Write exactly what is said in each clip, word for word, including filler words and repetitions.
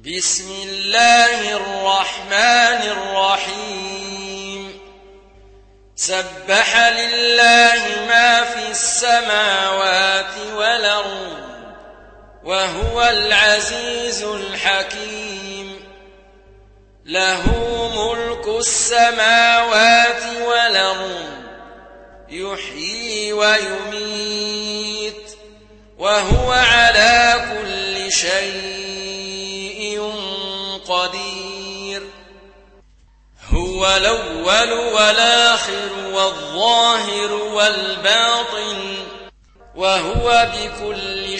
بسم الله الرحمن الرحيم سبح لله ما في السماوات والأرض وهو العزيز الحكيم له ملك السماوات والأرض يحيي ويميت وهو على كل شيء قدير هو الأول والآخر والظاهر والباطن وهو بكل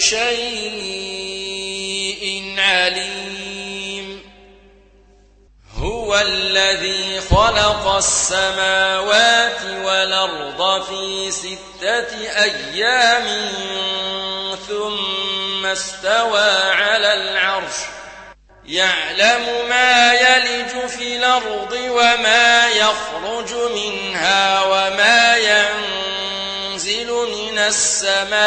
شيء عليم هو الذي خلق السماوات والأرض في ستة أيام ثم استوى على العرش يعلم ما يلج في الأرض وما يخرج منها وما ينزل من السماء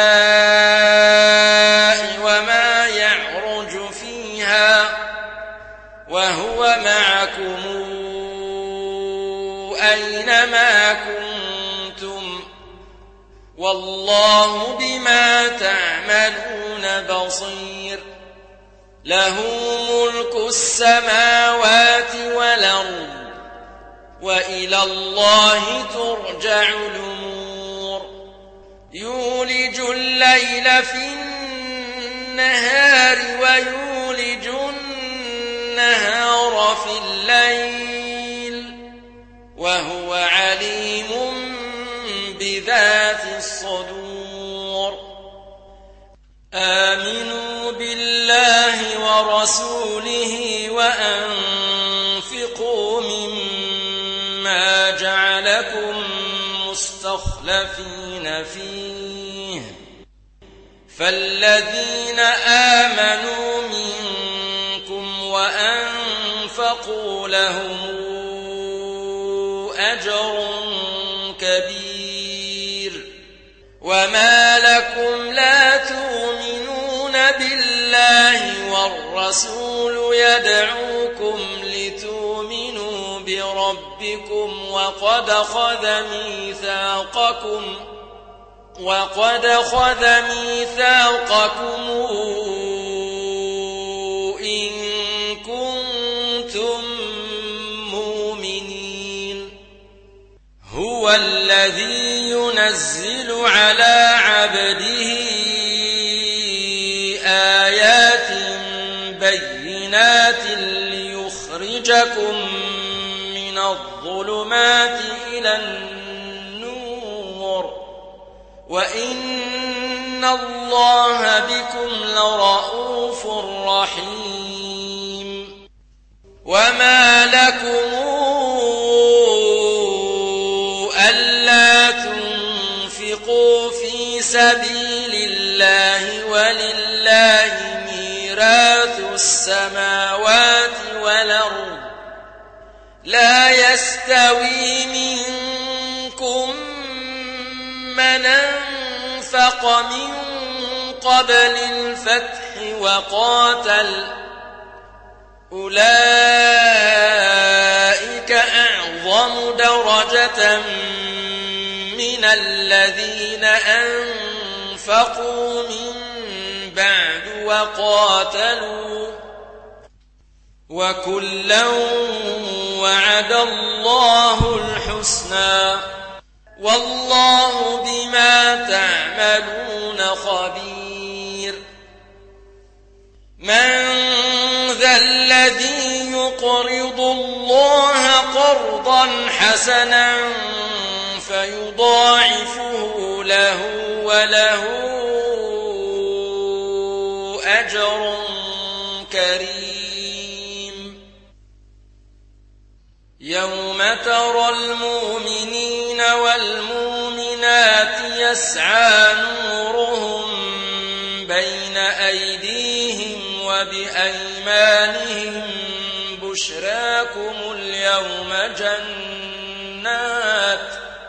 وما يعرج فيها وهو معكم أينما كنتم والله بما تعملون بصير له ملك السماوات والأرض وإلى الله ترجع الأمور يولج الليل في النهار ويولج النهار في الليل وهو عليم بذات الصدور آمنوا بالله ورسوله وأنفقوا مما جعلكم مستخلفين فيه فالذين آمنوا منكم وأنفقوا لهم أجر كبير وما لكم لا تؤمنون بالله والرسول يدعوكم لتؤمنوا بربكم وقد أخذ ميثاقكم وقد أخذ ميثاقكم إن كنتم مؤمنين هو الذي ينزل على عبده آيات بينات ليخرجكم من الظلمات إلى النور وإن الله بكم لرءوف رحيم وما لكم ألا تنفقوا في سبيل الله ولله ميراث السماوات والأرض لا يستوي منكم من أنفق من قبل الفتح وقاتل أولئك أعظم درجة من الذين أنفقوا من بعد وقاتلوا وكلا وعد الله الحسنى والله بما تعملون خبير من ذا الذي يقرض الله قرضا حسنا فيضاعفه له وله أجر كريم يوم ترى المؤمنين والمؤمنات يسعى نورهم بين أيديهم وبأيمانهم بشراكم اليوم جنات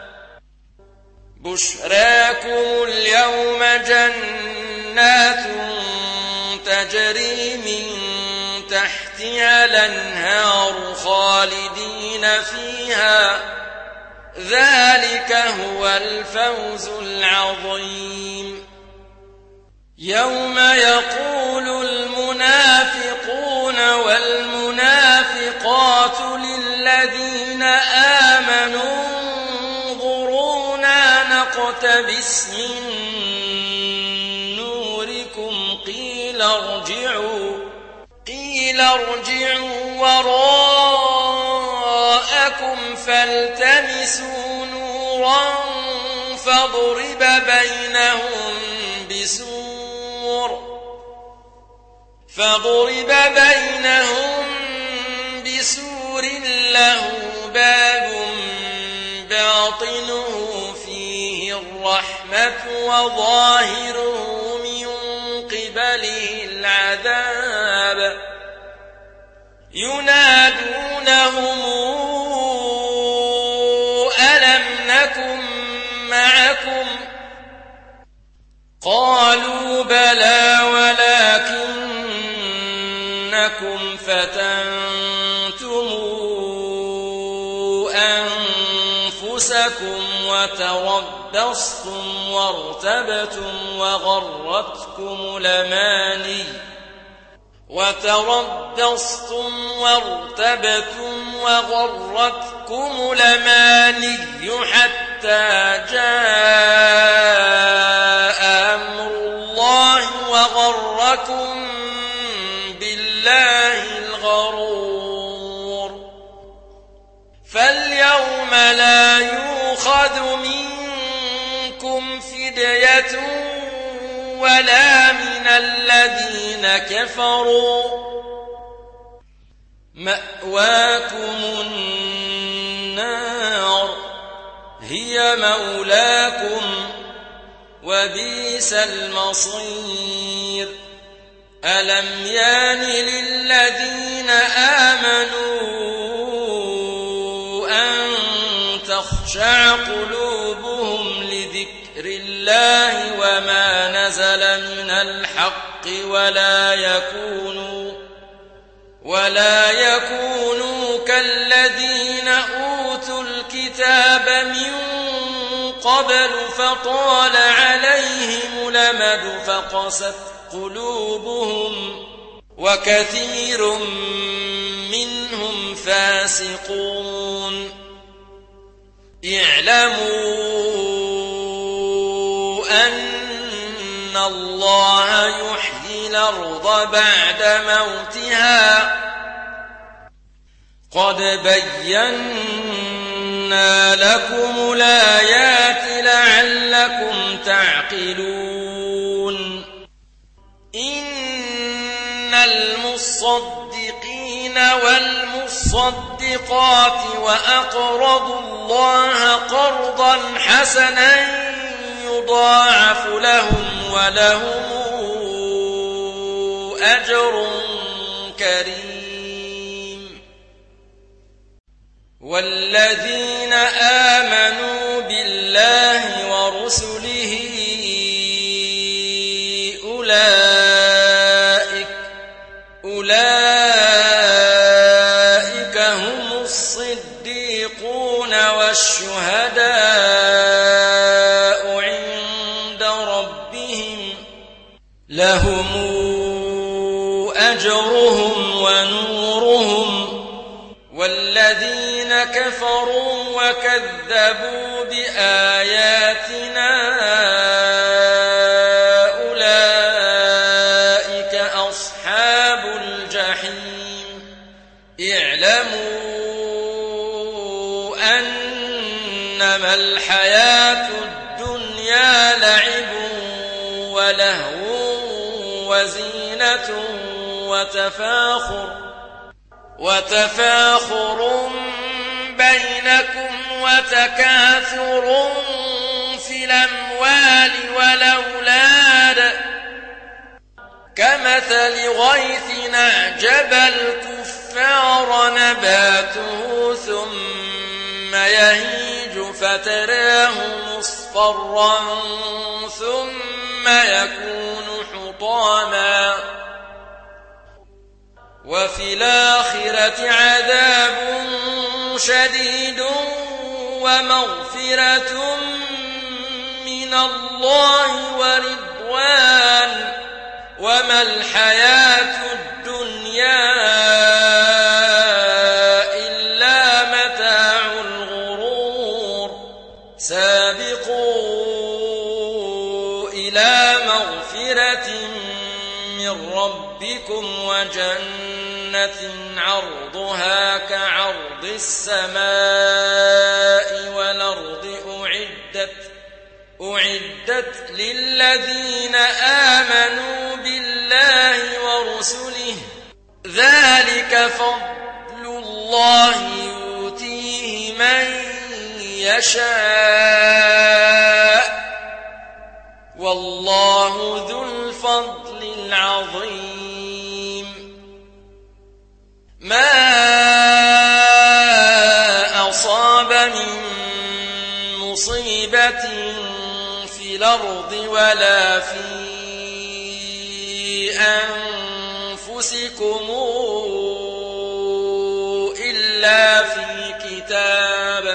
بشراكم اليوم جنات تجري من تحتها الأنهار خالدين فيها ذلك هو الفوز العظيم. يوم يقول المنافقون والمنافقات للذين آمنوا انظرونا نقتبس من نوركم قيل ارجعوا قيل ارجعوا وراءكم فالتمسوا نورا فاضرب بينهم بسور فاضرب بينهم بسور له باب باطنه فيه الرحمة وظاهره من قبله العذاب ينادونهم ألم نكن معكم قالوا بلى ولكنكم فتنتم أنفسكم وتربصتم وارتبتم وغرتكم الأماني وتربصتم وارتبتم وغرتكم الأماني حتى جاء أمر الله وغركم بالله الغرور. فاليوم لا يؤخذ منكم فدية ولا من الذين كفروا مأواكم النار هي مولاكم وبئس المصير. ألم يان للذين آمنوا أن تخشع قلوبهم لذكر الله وما نزل من الحق ولا يكونوا ولا يكونوا كالذين أوتوا الكتاب من قبل فطال عليهم الأمد فقست قلوبهم وكثير منهم فاسقون. اعلموا أن الله يحيي الأرض بعد موتها قد بينا لكم الآيات لعلكم تعقلون. إن المصدقين والمصدقات وأقرضوا الله قرضا حسنا يضاعف لهم ولهم أجر كريم. والذين آمنوا بالله ورسله أولئك أولئك هم الصديقون والشهداء عند ربهم لهم أجرهم ونورهم. والذين كفروا وكذبوا بآياتنا أولئك أصحاب الجحيم. اعلموا أنما الحياة الدنيا لعب ولهو وزينة وتفاخر وتفاخر بينكم وتكاثر في الأموال والأولاد كمثل غيث أعجب الكفار نباته ثم يهيج فتراه مصفرا ثم يكون حطاما وفي الآخرة عذاب شديد ومغفرة من الله ورضوان وما الحياة الدنيا إلا متاع الغرور سابقوا إلى مغفرة من ربكم وجنة عرضها كعرض السماء والأرض أعدت أعدت للذين آمنوا بالله ورسله ذلك فضل الله يؤتيه من يشاء والله ذو الفضل العظيم ما أصاب من مصيبة في الأرض ولا في أنفسكم إلا في كتاب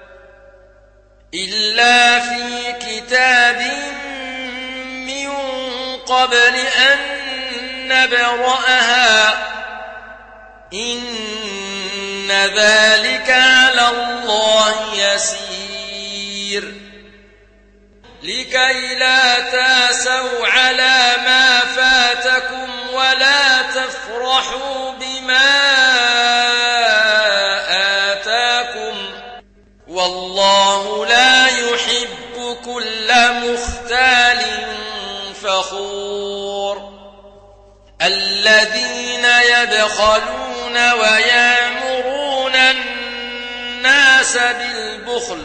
إلا في كتاب من قبل أن نبرأها إن ذلك على الله يسير لكي لا تاسوا على ما فاتكم ولا تفرحوا بما آتاكم والله لا يحب كل مختال فخور الذين يبخلون ويأمرون الناس بالبخل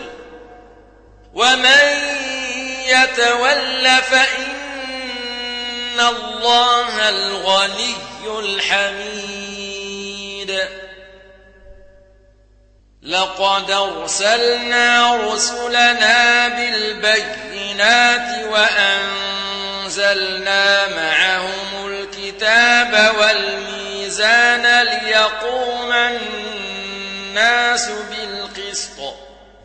ومن يتول فإن الله الغني الحميد لقد أرسلنا رسلنا بالبينات وأنزلنا معهم الكتاب والميزان ليقوم الناس بالقسط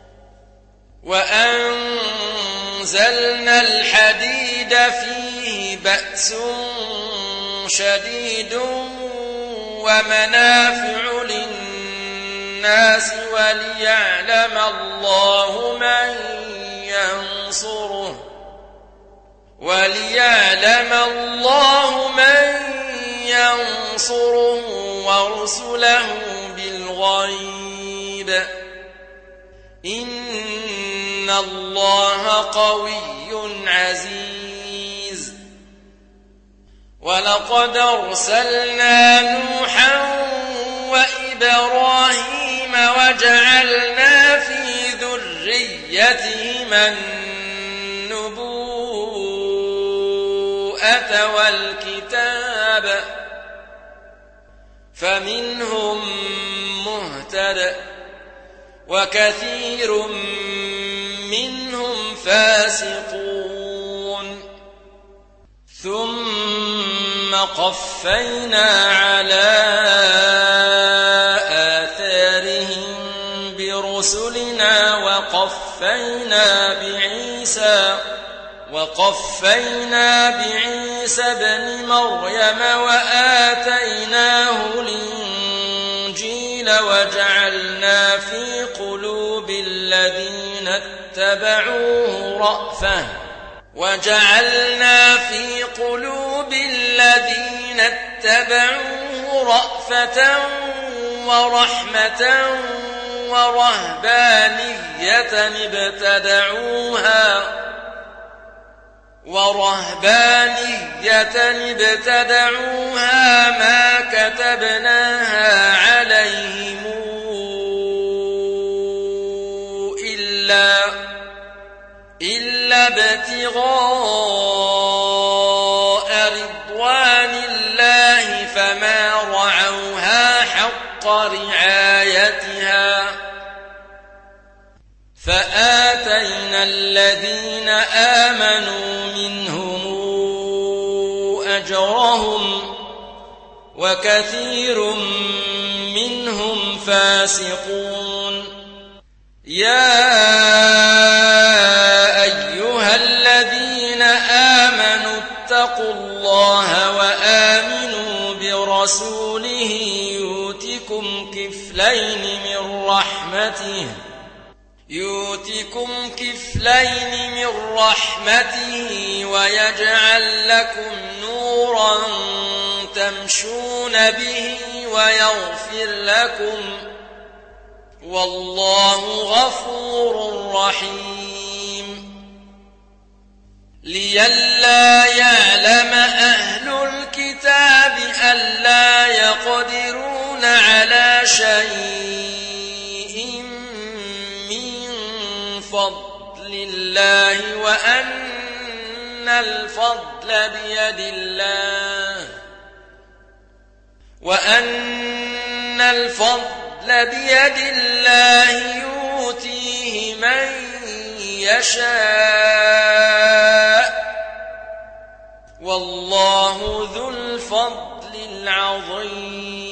وأنزلنا الحديد فيه بأس شديد ومنافع للناس وليعلم الله من ينصره وليعلم الله من ينصره ورسله بالغيب إن الله قوي عزيز ولقد أرسلنا نوحا وإبراهيم وجعلنا في ذريتهما النبوءة والكتاب فمنهم مهتد وكثير منهم فاسقون ثم قفينا على آثارهم برسلنا وقفينا بعيسى وقفينا بعيسى ابن مريم وآتيناه الإنجيل وجعلنا في قلوب الذين اتبعوه رأفة وجعلنا في قلوب الذين اتبعوه رأفة ورحمة ورهبانية ابتدعوها ورهبانية ابتدعوها ما كتبناها عليهم إلا إلا ابتغاء رضوان الله فما رعوها حق رعايتها فآتينا الذين آمنوا منهم أجرهم وكثير منهم فاسقون. يا أيها الذين آمنوا اتقوا الله وآمنوا برسوله يؤتكم كفلين من رحمته يؤتكم كفلين من رحمته ويجعل لكم نورا تمشون به ويغفر لكم والله غفور رحيم. لئلا يعلم أهل الكتاب ألا يقدرون على شيء من فضل الله وأن الفضل بيد الله وأن الفضل بيد الله يؤتيه من يشاء والله ذو الفضل العظيم.